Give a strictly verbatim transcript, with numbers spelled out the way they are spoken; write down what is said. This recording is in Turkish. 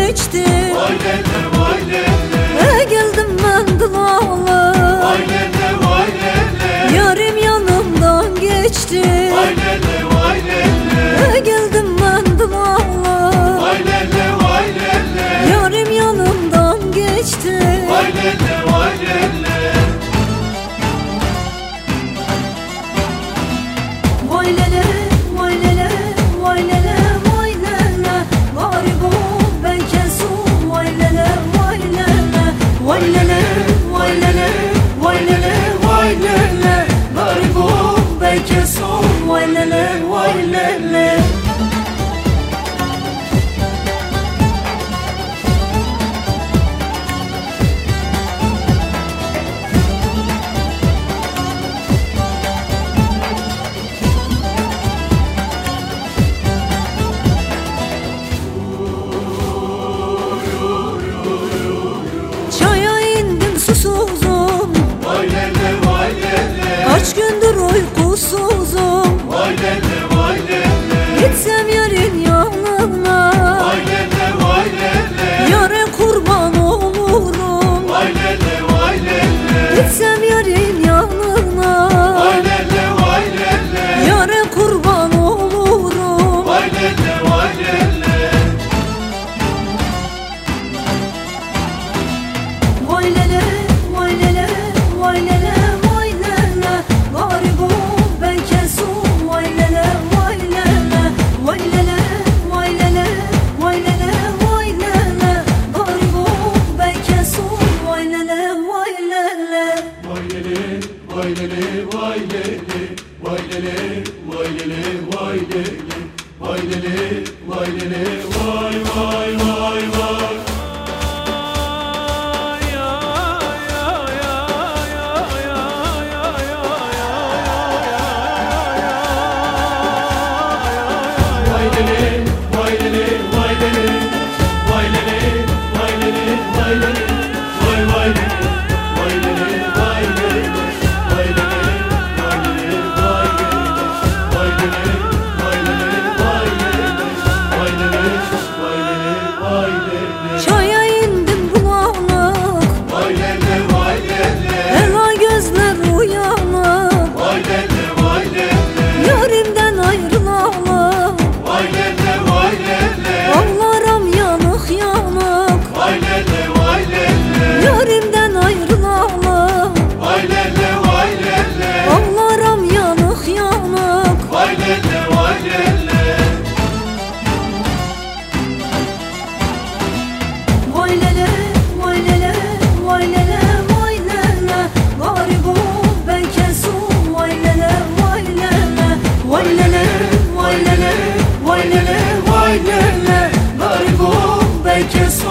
geçti. Vay lele vay lele. E geldim ben Dılağlı. Vay lele vay lele. Yarim yanımdan geçti. Vay lele vay lele. E geldim ben Dılağlı. Vay lele vay lele. Yarim yanımdan geçti. Vay lele vay lele. Vay lele, vay lele, vay lele, vay lele. Garibum ben kesum. Vay lele, vay lele. Vay lele, vay lele, vay lele, vay lele. Garibum ben kesum. Vay lele, vay lele. Çaya indim susuzum. Vay lele vay lele. Kaç gündür uykusuzum. Vay lele vay lele. Gitsem yarın yanına. Vay lele vay lele. Yare kurban olurum. Vay lele vay lele. Gitsem yarın yanına. Vay lele vay lele. Yare kurban olurum. Vay lele vay lele. Vay lele, vay lele, vay lele, vay lele. Garibum ben kesum. Vay lele, vay lele. Vay lele, vay lele, vay lele, vay lele. Garibum ben kesum. Vay lele, vay lele. Vay lele vay lele vay lele. Vay lele vay lele vay lele. Vay lele vay lele vay vay vay vay. Vay lele, vay lele, vay lele, vay lele, vay lele, vay lele, vay vay lele, vay lele, vay lele, vay lele, vay lele, vay lele, vay lele, vay lele, vay lele, vay lele, vay lele, vay lele. Çaya indim bulanık. Vay lele, vay lele, Ela gözler uyanık. vay lele, vay lele, Yarimden ayrılalım. vay lele, vay lele, Ağlarım yanık yanık. vay lele, vay lele, Yarimden ayrılalım. vay lele, vay lele, Ağlarım yanık yanık. vay lele, vay lele. Vay lele, vay lele, vay lele, vay lele. Garibum ben kesum. Vay lele, vay lele. Vay lele, vay lele, vay lele, vay lele. Garibum ben kesum.